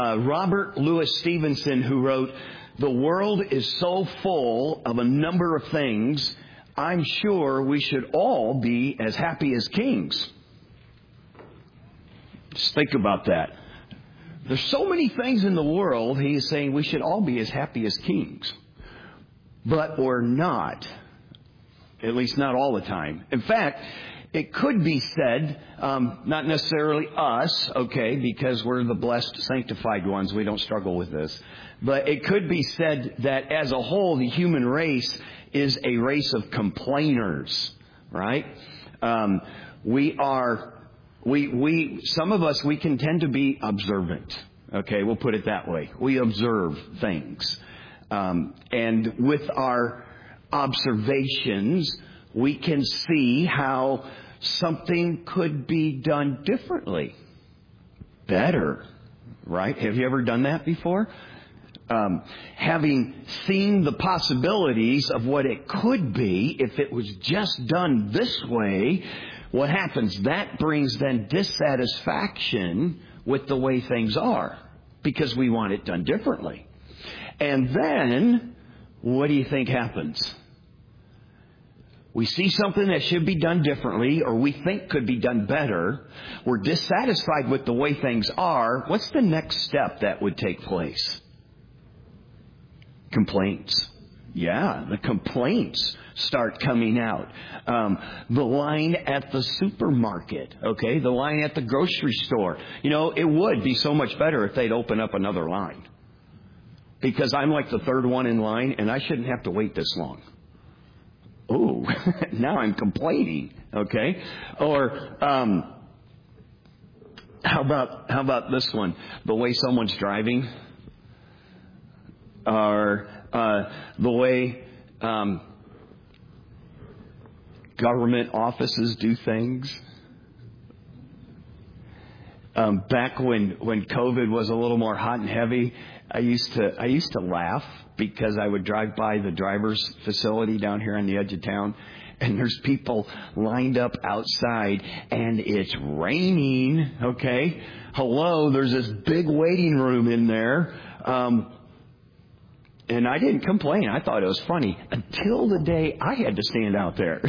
Robert Louis Stevenson, who wrote, "The world is so full of a number of things, I'm sure we should all be as happy as kings." Just think about that. There's so many things in the world, he is saying we should all be as happy as kings. But we're not. At least not all the time. In fact, it could be said, not necessarily us, okay, because we're the blessed, sanctified ones. We don't struggle with this. But it could be said that as a whole, the human race is a race of complainers, right? Some of us, we can tend to be observant. Okay, we'll put it that way. We observe things. And with our observations, we can see how something could be done differently, better, right? Have you ever done that before? Having seen the possibilities of what it could be if it was just done this way, what happens? That brings then dissatisfaction with the way things are because we want it done differently. And then, what do you think happens? We see something that should be done differently or we think could be done better. We're dissatisfied with the way things are. What's the next step that would take place? Complaints. Yeah, the complaints start coming out. The line at the supermarket, okay? The line at the grocery store. You know, it would be so much better if they'd open up another line. Because I'm like the third one in line and I shouldn't have to wait this long. Oh, now I'm complaining, okay? Or how about this one? The way someone's driving, or the way government offices do things. Back when COVID was a little more hot and heavy, I used to laugh because I would drive by the driver's facility down here on the edge of town, and there's people lined up outside, and it's raining, okay? Hello, there's this big waiting room in there. And I didn't complain. I thought it was funny until the day I had to stand out there.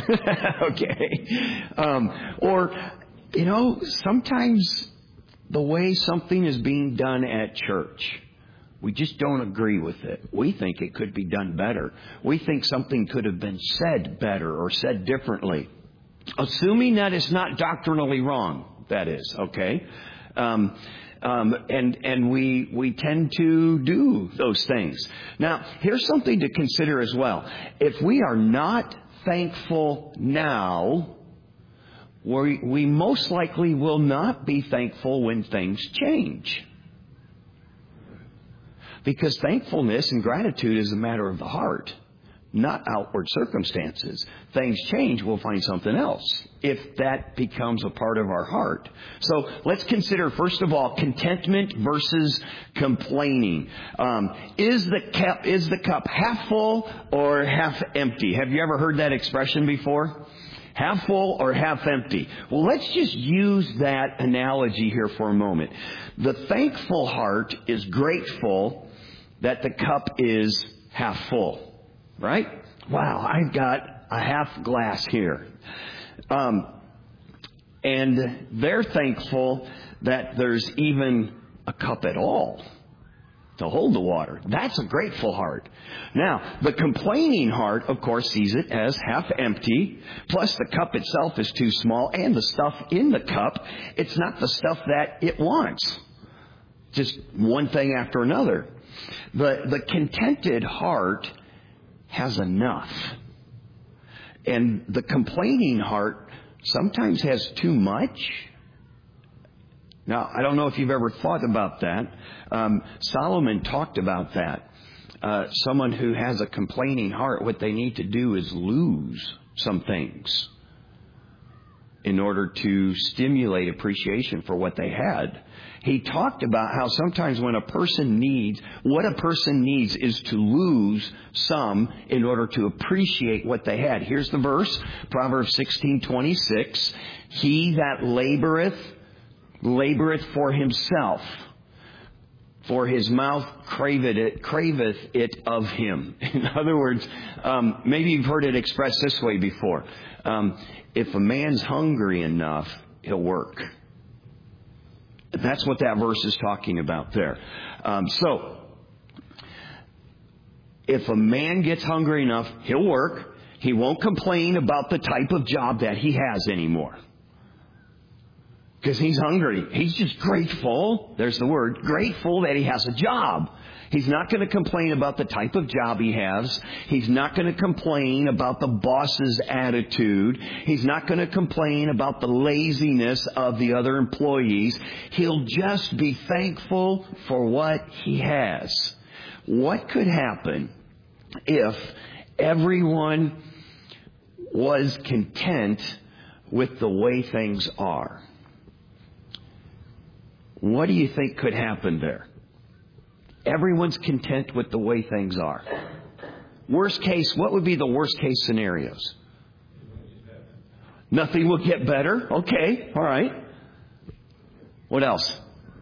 Okay. Or, you know, sometimes the way something is being done at church, we just don't agree with it. We think it could be done better. We think something could have been said better or said differently. Assuming that it's not doctrinally wrong, that is, okay? And we tend to do those things. Now, here's something to consider as well. If we are not thankful now, we most likely will not be thankful when things change. Because thankfulness and gratitude is a matter of the heart, not outward circumstances. Things change, we'll find something else if that becomes a part of our heart. So let's consider, first of all, contentment versus complaining. Is the cup half full or half empty? Have you ever heard that expression before? Half full or half empty? Well, let's just use that analogy here for a moment. The thankful heart is grateful that the cup is half full. Right? Wow, I've got a half glass here. And they're thankful that there's even a cup at all to hold the water. That's a grateful heart. Now, the complaining heart, of course, sees it as half empty, plus the cup itself is too small, and the stuff in the cup, it's not the stuff that it wants. Just one thing after another. The contented heart has enough. And the complaining heart sometimes has too much. Now, I don't know if you've ever thought about that. Solomon talked about that. Someone who has a complaining heart, what they need to do is lose some things in order to stimulate appreciation for what they had. He talked about how sometimes when what a person needs is to lose some in order to appreciate what they had. Here's the verse, Proverbs 16:26. He that laboreth for himself, for his mouth craveth it of him. In other words, maybe you've heard it expressed this way before. If a man's hungry enough, he'll work. That's what that verse is talking about there. So, if a man gets hungry enough, he'll work. He won't complain about the type of job that he has anymore. Because he's hungry. He's just grateful. There's the word. Grateful that he has a job. He's not going to complain about the type of job he has. He's not going to complain about the boss's attitude. He's not going to complain about the laziness of the other employees. He'll just be thankful for what he has. What could happen if everyone was content with the way things are? What do you think could happen there? Everyone's content with the way things are. Worst case, what would be the worst case scenarios? Nothing will get better. Okay, all right. What else?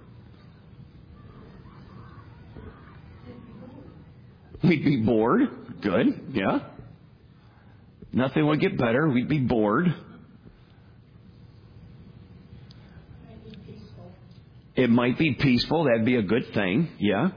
We'd be bored. Good, yeah. Nothing will get better. We'd be bored. It might be peaceful. That'd be a good thing. Yeah.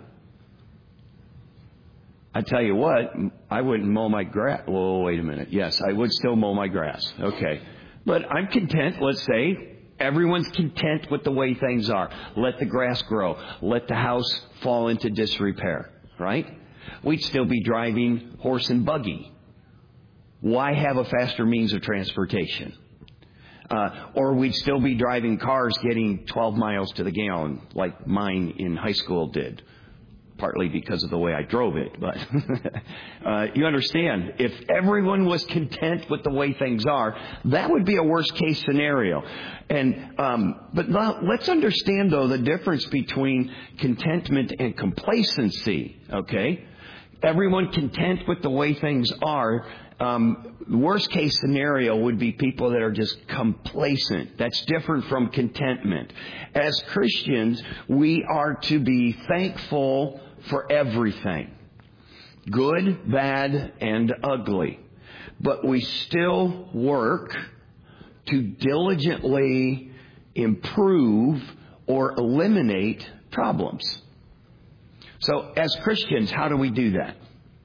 I tell you what, I wouldn't mow my grass. Whoa, wait a minute. Yes, I would still mow my grass. Okay. But I'm content, let's say. Everyone's content with the way things are. Let the grass grow. Let the house fall into disrepair. Right? We'd still be driving horse and buggy. Why have a faster means of transportation? Or we'd still be driving cars getting 12 miles to the gallon like mine in high school did. Partly because of the way I drove it. But you understand, if everyone was content with the way things are, that would be a worst case scenario. But let's understand, though, the difference between contentment and complacency. Okay? Everyone content with the way things are. Worst case scenario would be people that are just complacent. That's different from contentment. As Christians, we are to be thankful for everything. Good, bad, and ugly. But we still work to diligently improve or eliminate problems. So as Christians, how do we do that?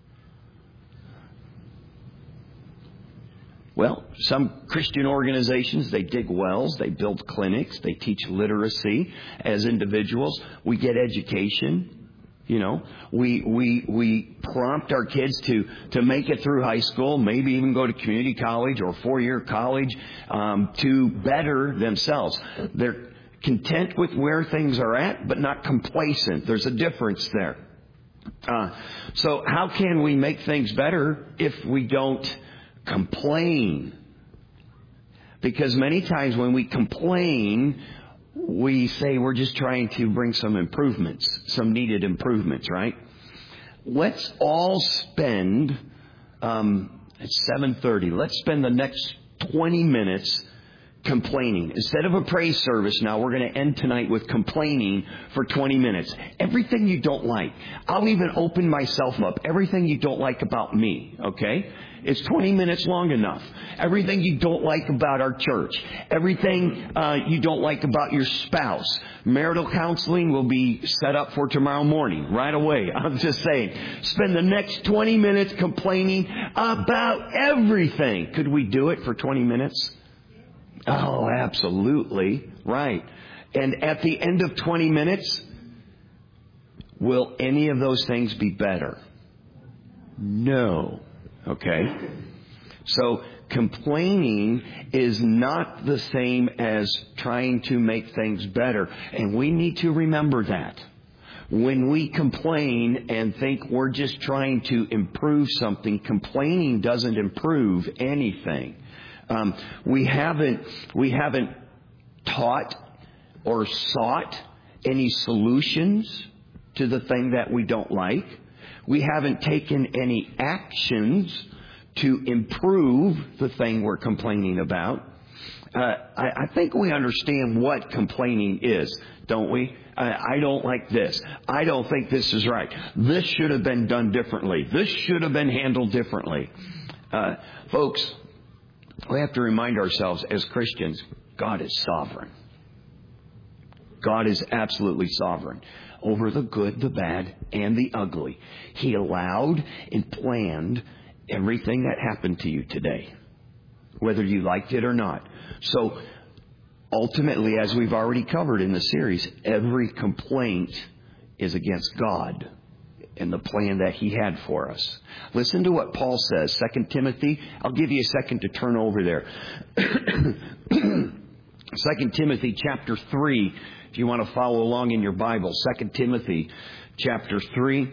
Well, some Christian organizations, they dig wells, they build clinics, they teach literacy as individuals. We get education. You know, we prompt our kids to make it through high school, maybe even go to community college or 4-year college, to better themselves. They're content with where things are at, but not complacent. There's a difference there. So how can we make things better if we don't complain? Because many times when we complain, we say we're just trying to bring some improvements, some needed improvements, right? Let's all spend, it's 7:30, let's spend the next 20 minutes complaining. Instead of a praise service now, we're going to end tonight with complaining for 20 minutes. Everything you don't like. I'll even open myself up. Everything you don't like about me, okay? It's 20 minutes long enough. Everything you don't like about our church. Everything you don't like about your spouse. Marital counseling will be set up for tomorrow morning, right away. I'm just saying. Spend the next 20 minutes complaining about everything. Could we do it for 20 minutes? Oh, absolutely. Right. And at the end of 20 minutes, will any of those things be better? No. Okay? So complaining is not the same as trying to make things better. And we need to remember that. When we complain and think we're just trying to improve something, complaining doesn't improve anything. We haven't taught or sought any solutions to the thing that we don't like. We haven't taken any actions to improve the thing we're complaining about. I think we understand what complaining is, don't we? I don't like this. I don't think this is right. This should have been done differently. This should have been handled differently. Folks, we have to remind ourselves as Christians, God is sovereign. God is absolutely sovereign over the good, the bad, and the ugly. He allowed and planned everything that happened to you today, whether you liked it or not. So, ultimately, as we've already covered in the series, every complaint is against God and the plan that He had for us. Listen to what Paul says, 2 Timothy. I'll give you a second to turn over there. 2 Timothy chapter 3, if you want to follow along in your Bible. 2 Timothy chapter 3.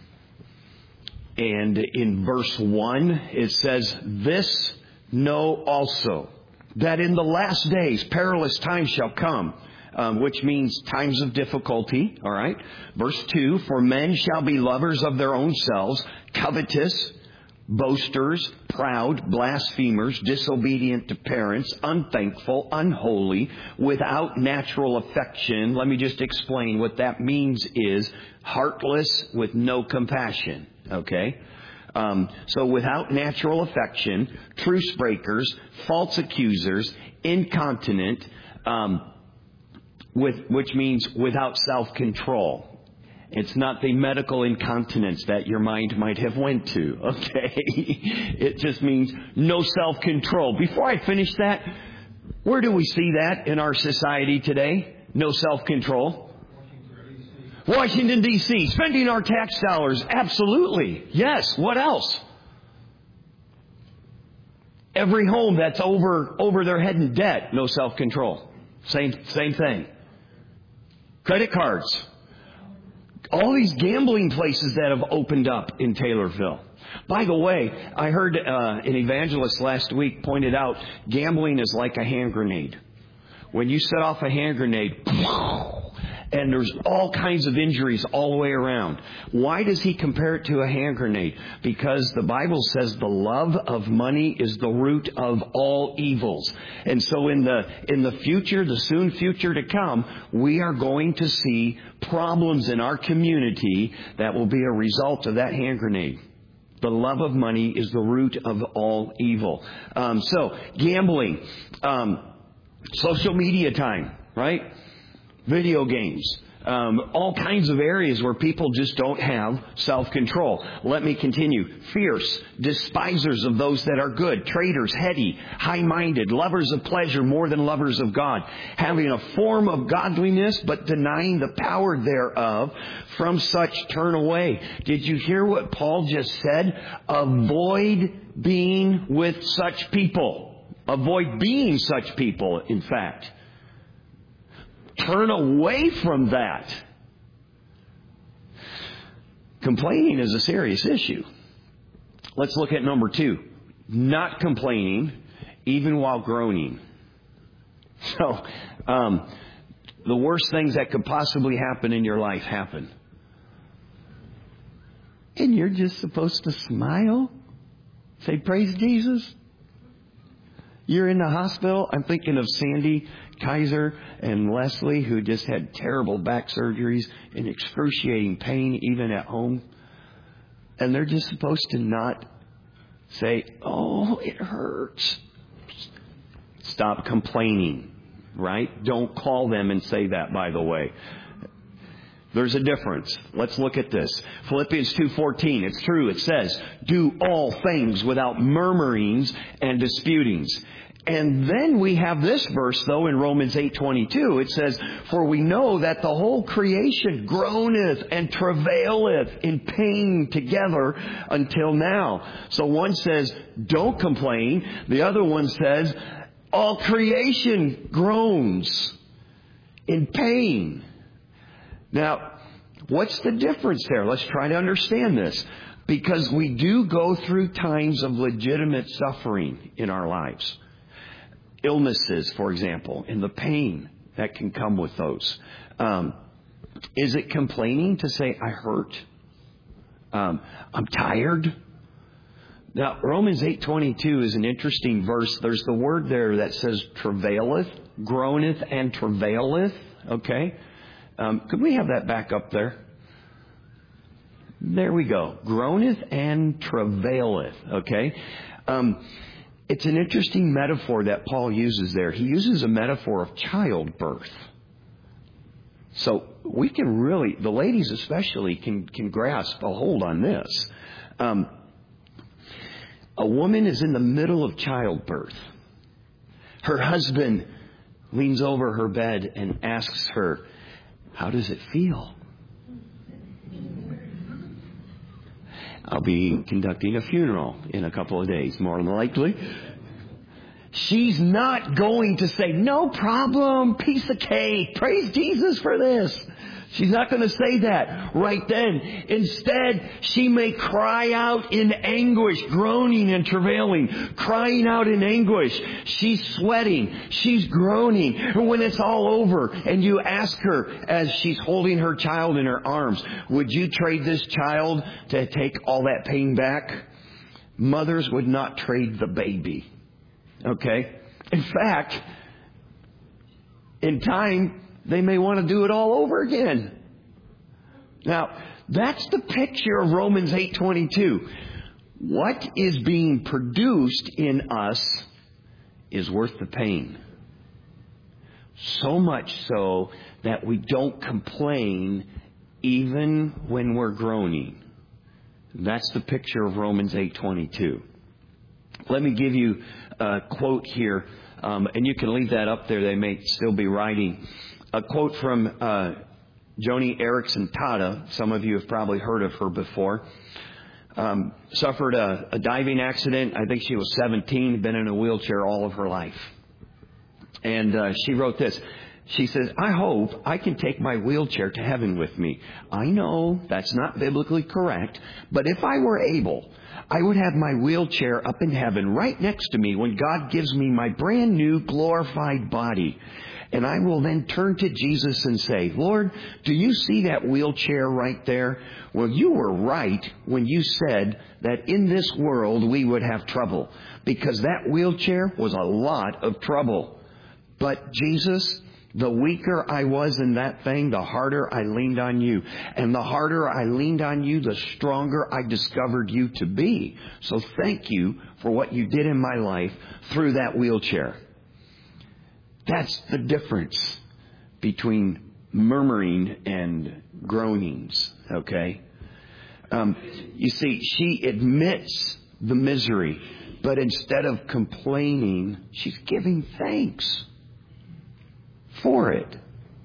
And in verse 1, it says, "This know also, that in the last days perilous times shall come," which means times of difficulty. All right. Verse 2, "For men shall be lovers of their own selves, covetous, boasters, proud, blasphemers, disobedient to parents, unthankful, unholy, without natural affection." Let me just explain what that means is heartless with no compassion. Okay? So without natural affection, truce breakers, false accusers, incontinent, which means without self-control. It's not the medical incontinence that your mind might have went to, okay? It just means no self-control. Before I finish that, where do we see that in our society today? No self-control? Washington, D.C. Spending our tax dollars. Absolutely. Yes. What else? Every home that's over their head in debt. No self-control. Same thing. Credit cards. All these gambling places that have opened up in Taylorville. By the way, I heard an evangelist last week pointed out gambling is like a hand grenade. When you set off a hand grenade, and there's all kinds of injuries all the way around. Why does he compare it to a hand grenade? Because the Bible says the love of money is the root of all evils. And so in the future, the soon future to come, we are going to see problems in our community that will be a result of that hand grenade. The love of money is the root of all evil. So gambling, social media time, right? Video games, all kinds of areas where people just don't have self-control. Let me continue. Fierce, despisers of those that are good, traitors, heady, high-minded, lovers of pleasure more than lovers of God, having a form of godliness but denying the power thereof. From such turn away. Did you hear what Paul just said? Avoid being with such people. Avoid being such people, in fact. Turn away from that. Complaining is a serious issue. Let's look at number 2. Not complaining, even while groaning. So, the worst things that could possibly happen in your life happen. And you're just supposed to smile? Say, praise Jesus? You're in the hospital. I'm thinking of Sandy Kaiser and Leslie, who just had terrible back surgeries and excruciating pain even at home. And they're just supposed to not say, "Oh, it hurts." Stop complaining, right? Don't call them and say that, by the way. There's a difference. Let's look at this. Philippians 2:14. It's true. It says, "Do all things without murmurings and disputings." And then we have this verse, though, in Romans 8:22. It says, "For we know that the whole creation groaneth and travaileth in pain together until now." So one says, don't complain. The other one says, all creation groans in pain. Now, what's the difference there? Let's try to understand this. Because we do go through times of legitimate suffering in our lives. Illnesses, for example, and the pain that can come with those. Is it complaining to say, I hurt? I'm tired? Now, Romans 8:22 is an interesting verse. There's the word there that says travaileth, groaneth and travaileth. Okay? Could we have that back up there? There we go. Groaneth and travaileth. Okay. It's an interesting metaphor that Paul uses there. He uses a metaphor of childbirth. So we can really, the ladies especially, can grasp a hold on this. A woman is in the middle of childbirth. Her husband leans over her bed and asks her, "How does it feel?" I'll be conducting a funeral in a couple of days, more than likely. She's not going to say, "No problem, piece of cake, praise Jesus for this." She's not going to say that right then. Instead, she may cry out in anguish, groaning and travailing, crying out in anguish. She's sweating. She's groaning. And when it's all over and you ask her as she's holding her child in her arms, "Would you trade this child to take all that pain back?" Mothers would not trade the baby. Okay? In fact, in time, they may want to do it all over again. Now, that's the picture of Romans 8:22. What is being produced in us is worth the pain. So much so that we don't complain even when we're groaning. That's the picture of Romans 8:22. Let me give you a quote here, and you can leave that up there. They may still be writing. A quote from Joni Eareckson Tada. Some of you have probably heard of her before. Suffered a diving accident. I think she was 17, been in a wheelchair all of her life. And she wrote this. She says, "I hope I can take my wheelchair to heaven with me. I know that's not biblically correct, but if I were able, I would have my wheelchair up in heaven right next to me when God gives me my brand new glorified body. And I will then turn to Jesus and say, 'Lord, do you see that wheelchair right there? Well, you were right when you said that in this world we would have trouble, because that wheelchair was a lot of trouble. But Jesus, the weaker I was in that thing, the harder I leaned on you. And the harder I leaned on you, the stronger I discovered you to be. So thank you for what you did in my life through that wheelchair.'" That's the difference between murmuring and groanings, okay? You see, she admits the misery, but instead of complaining, she's giving thanks for it.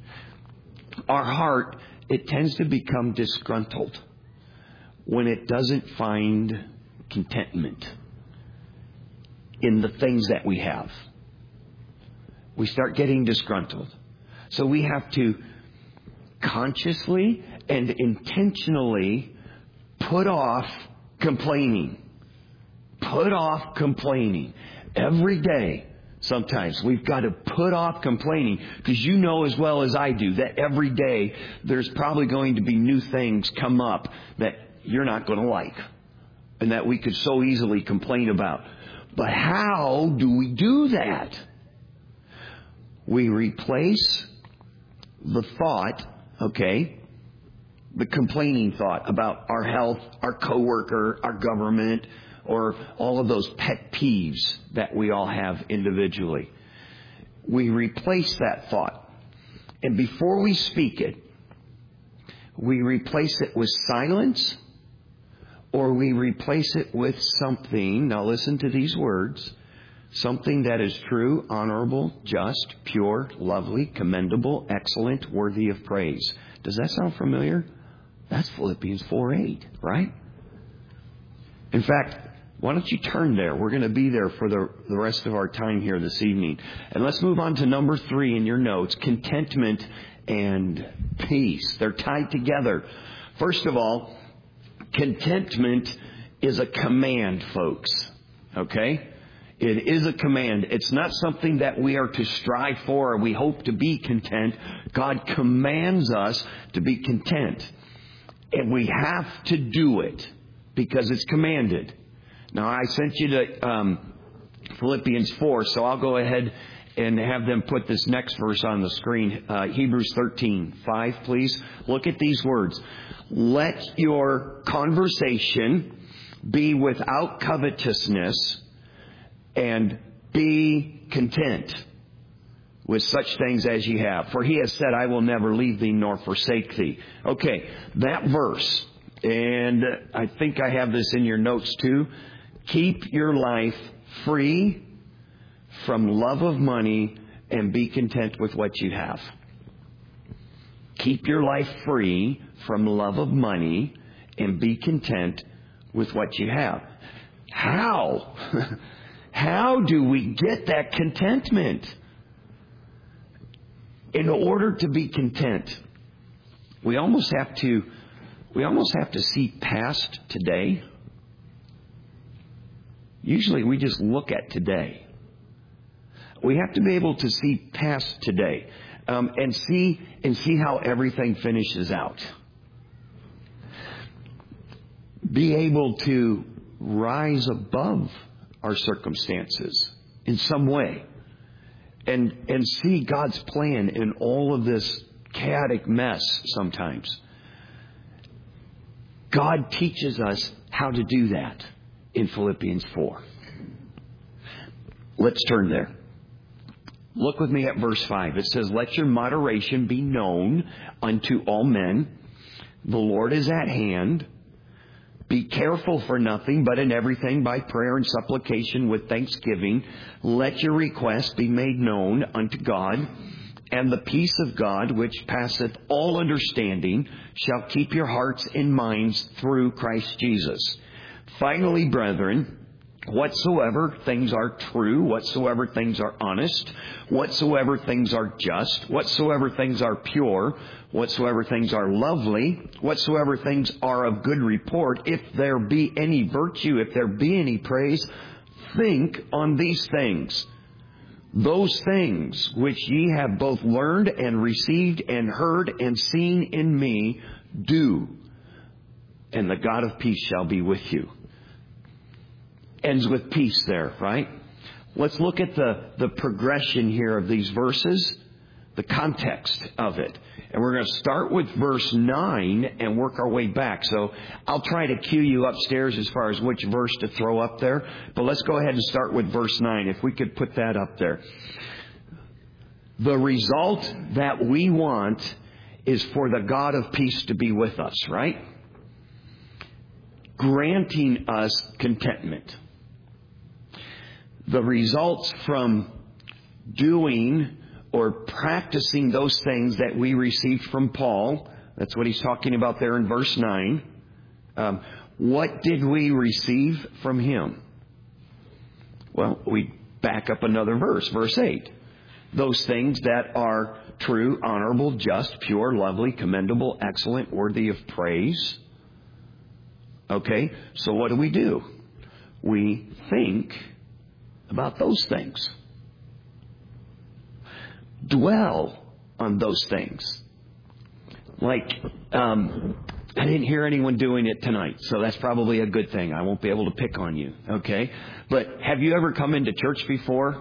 Our heart, it tends to become disgruntled when it doesn't find contentment in the things that we have. We start getting disgruntled. So we have to consciously and intentionally put off complaining. Put off complaining. Every day, sometimes we've got to put off complaining, because you know as well as I do that every day there's probably going to be new things come up that you're not going to like and that we could so easily complain about. But how do we do that? We replace the thought, the complaining thought about our health, our coworker, our government, or all of those pet peeves that we all have individually. We replace that thought. And before we speak it, we replace it with silence, or we replace it with something. Now listen to these words. Something that is true, honorable, just, pure, lovely, commendable, excellent, worthy of praise. Does that sound familiar? That's Philippians 4:8, right? In fact, why don't you turn there? We're going to be there for the rest of our time here this evening. And let's move on to number 3 in your notes, contentment and peace. They're tied together. First of all, contentment is a command, folks. Okay? It is a command. It's not something that we are to strive for or we hope to be content. God commands us to be content. And we have to do it because it's commanded. Now, I sent you to Philippians 4, so I'll go ahead and have them put this next verse on the screen. Hebrews 13:5, please. Look at these words. Let your conversation be without covetousness, and be content with such things as ye have. For he has said, I will never leave thee nor forsake thee. Okay, that verse, and I think I have this in your notes too. Keep your life free from love of money and be content with what you have. Keep your life free from love of money and be content with what you have. How? How do we get that contentment? In order to be content, we almost have to see past today. Usually we just look at today. We have to be able to see past today, and see how everything finishes out. Be able to rise above our circumstances in some way, and see God's plan in all of this chaotic mess sometimes. God teaches us how to do that in Philippians 4. Let's turn there. Look with me at verse 5. It says, let your moderation be known unto all men. The Lord is at hand. Be careful for nothing, but in everything by prayer and supplication with thanksgiving, let your requests be made known unto God, and the peace of God, which passeth all understanding, shall keep your hearts and minds through Christ Jesus. Finally, brethren, whatsoever things are true, whatsoever things are honest, whatsoever things are just, whatsoever things are pure, whatsoever things are lovely, whatsoever things are of good report, if there be any virtue, if there be any praise, think on these things. Those things which ye have both learned and received and heard and seen in me, do, and the God of peace shall be with you. Ends with peace there, right? Let's look at the progression here of these verses, the context of it. And we're going to start with verse 9 and work our way back. So I'll try to cue you upstairs as far as which verse to throw up there. But let's go ahead and start with verse 9, if we could put that up there. The result that we want is for the God of peace to be with us, right? Granting us contentment. The results from doing or practicing those things that we received from Paul, that's what he's talking about there in verse 9. What did we receive from him? Well, we back up another verse, verse 8. Those things that are true, honorable, just, pure, lovely, commendable, excellent, worthy of praise. Okay, so what do? We think about those things. Dwell on those things. Like, I didn't hear anyone doing it tonight, so that's probably a good thing. I won't be able to pick on you, okay? But have you ever come into church before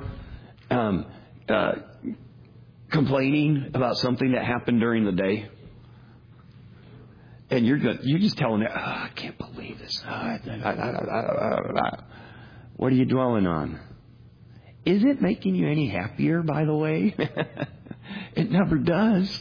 complaining about something that happened during the day? And you're just telling it, I can't believe this. What are you dwelling on? Is it making you any happier, by the way? It never does.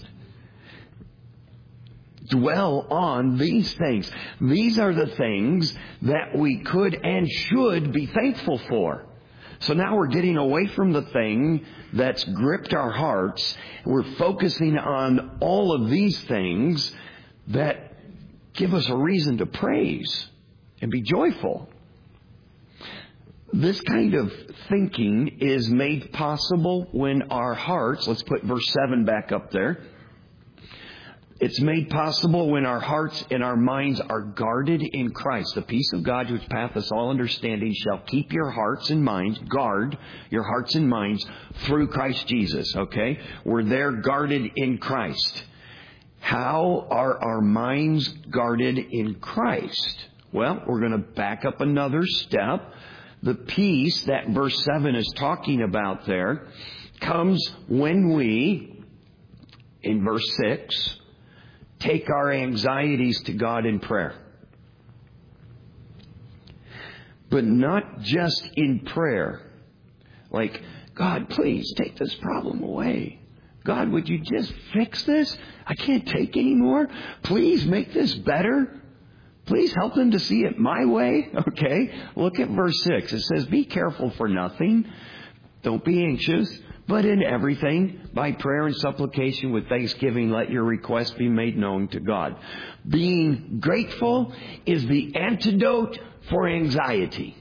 Dwell on these things. These are the things that we could and should be thankful for. So now we're getting away from the thing that's gripped our hearts. We're focusing on all of these things that give us a reason to praise and be joyful. This kind of thinking is made possible when our hearts, let's put verse 7 back up there. It's made possible when our hearts and our minds are guarded in Christ. The peace of God which passeth all understanding shall keep your hearts and minds, guard your hearts and minds through Christ Jesus, okay? We're there guarded in Christ. How are our minds guarded in Christ? Well, we're going to back up another step. The peace that verse 7 is talking about there comes when we, in verse 6, take our anxieties to God in prayer. But not just in prayer. Like, God, please take this problem away. God, would you just fix this? I can't take anymore. Please make this better. Please help them to see it my way. Okay? Look at verse 6. It says, be careful for nothing. Don't be anxious. But in everything, by prayer and supplication with thanksgiving, let your requests be made known to God. Being grateful is the antidote for anxiety.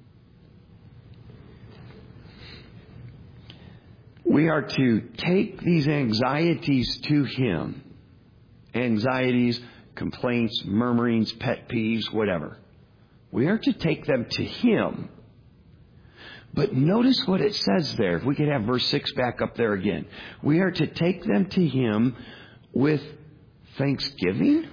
We are to take these anxieties to Him. Anxieties, complaints, murmurings, pet peeves, whatever. We are to take them to Him. But notice what it says there. If we could have verse 6 back up there again. We are to take them to Him with thanksgiving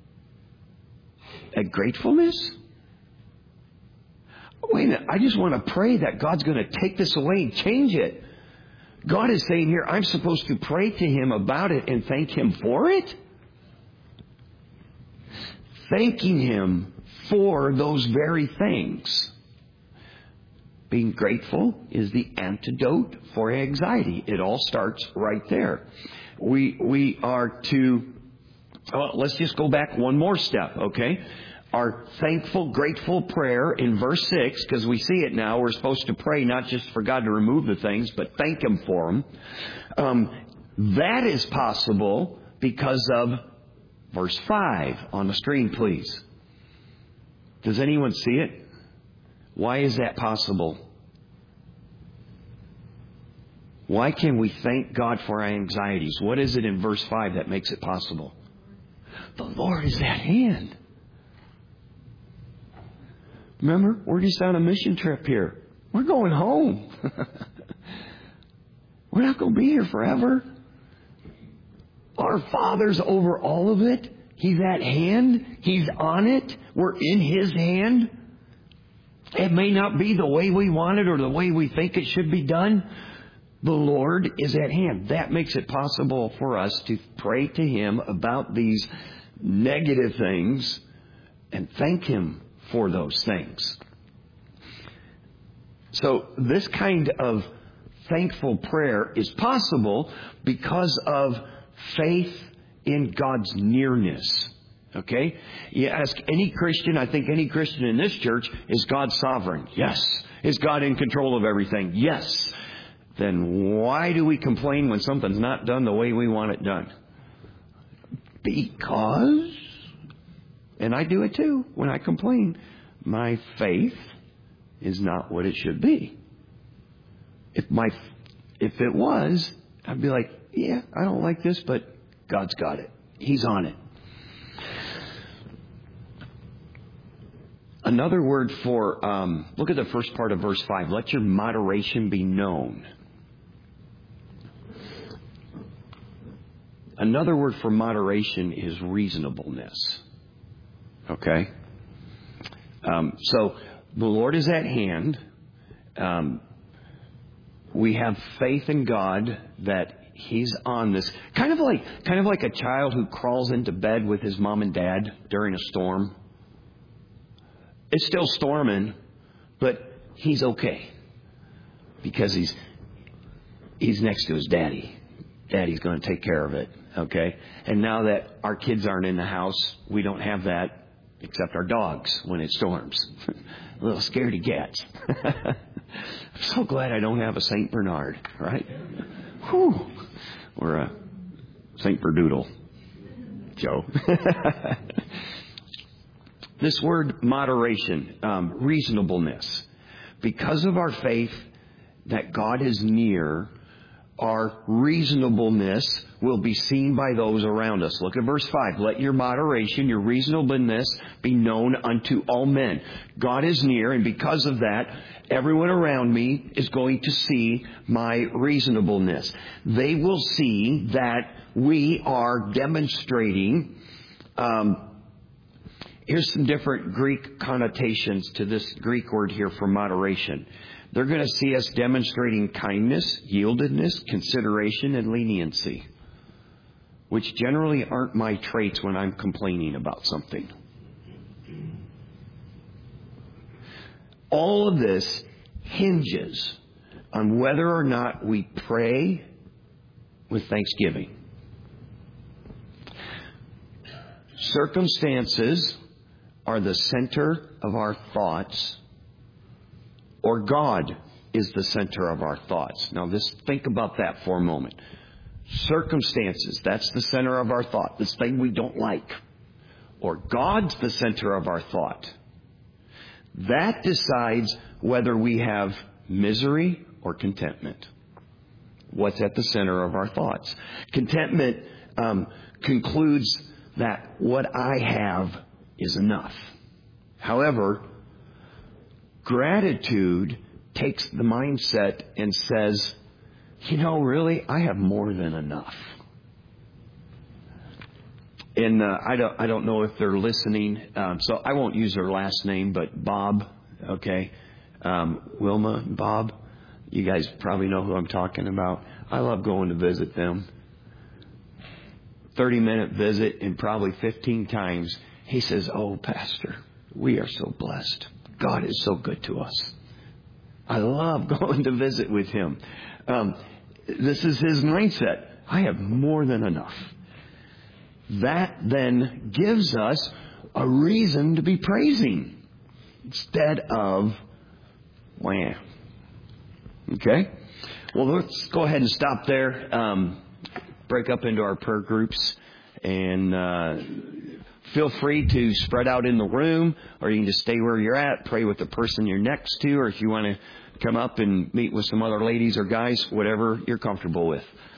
and gratefulness. Wait a minute. I just want to pray that God's going to take this away and change it. God is saying here, I'm supposed to pray to Him about it and thank Him for it? Thanking Him for those very things. Being grateful is the antidote for anxiety. It all starts right there. We are to, let's just go back one more step, okay? Our thankful, grateful prayer in verse 6, because we see it now, we're supposed to pray not just for God to remove the things, but thank Him for them. That is possible because of verse 5 on the screen, please. Does anyone see it? Why is that possible? Why can we thank God for our anxieties? What is it in verse 5 that makes it possible? The Lord is at hand. Remember, we're just on a mission trip here. We're going home. We're not going to be here forever. Our Father's over all of it. He's at hand. He's on it. We're in His hand. It may not be the way we want it or the way we think it should be done. The Lord is at hand. That makes it possible for us to pray to Him about these negative things and thank Him for those things. So this kind of thankful prayer is possible because of faith in God's nearness. Okay? You ask any Christian, I think any Christian in this church, is God sovereign? Yes. Is God in control of everything? Yes. Then why do we complain when something's not done the way we want it done? Because, and I do it too when I complain, my faith is not what it should be. If it was, I'd be like, yeah, I don't like this, but God's got it. He's on it. Another word for, look at the first part of verse 5. Let your moderation be known. Another word for moderation is reasonableness. Okay? So the Lord is at hand. We have faith in God that He's on this. Kind of like a child who crawls into bed with his mom and dad during a storm. It's still storming, but he's okay because he's next to his daddy. Daddy's going to take care of it. Okay? And now that our kids aren't in the house, we don't have that except our dogs when it storms. A little scaredy cats. I'm so glad I don't have a St. Bernard, right? Whew. Or a St. Berdoodle. Joe. This word moderation, reasonableness. Because of our faith that God is near, our reasonableness will be seen by those around us. Look at verse 5. Let your moderation, your reasonableness be known unto all men. God is near, and because of that, everyone around me is going to see my reasonableness. They will see that we are demonstrating Here's some different Greek connotations to this Greek word here for moderation. They're going to see us demonstrating kindness, yieldedness, consideration, and leniency, which generally aren't my traits when I'm complaining about something. All of this hinges on whether or not we pray with thanksgiving. Circumstances are the center of our thoughts, or God is the center of our thoughts. Now, think about that for a moment. Circumstances, that's the center of our thought, this thing we don't like. Or God's the center of our thought. That decides whether we have misery or contentment. What's at the center of our thoughts? Contentment concludes that what I have is enough. However, gratitude takes the mindset and says, really, I have more than enough. And I don't know if they're listening, so I won't use their last name, but Bob, okay, Wilma, Bob, you guys probably know who I'm talking about. I love going to visit them. 30-minute visit, and probably 15 times he says, "Oh, Pastor, we are so blessed. God is so good to us. I love going to visit with him." This is his mindset. I have more than enough. That then gives us a reason to be praising instead of wham. Okay? Well, let's go ahead and stop there. Break up into our prayer groups, and feel free to spread out in the room, or you can just stay where you're at, pray with the person you're next to, or if you want to come up and meet with some other ladies or guys, whatever you're comfortable with.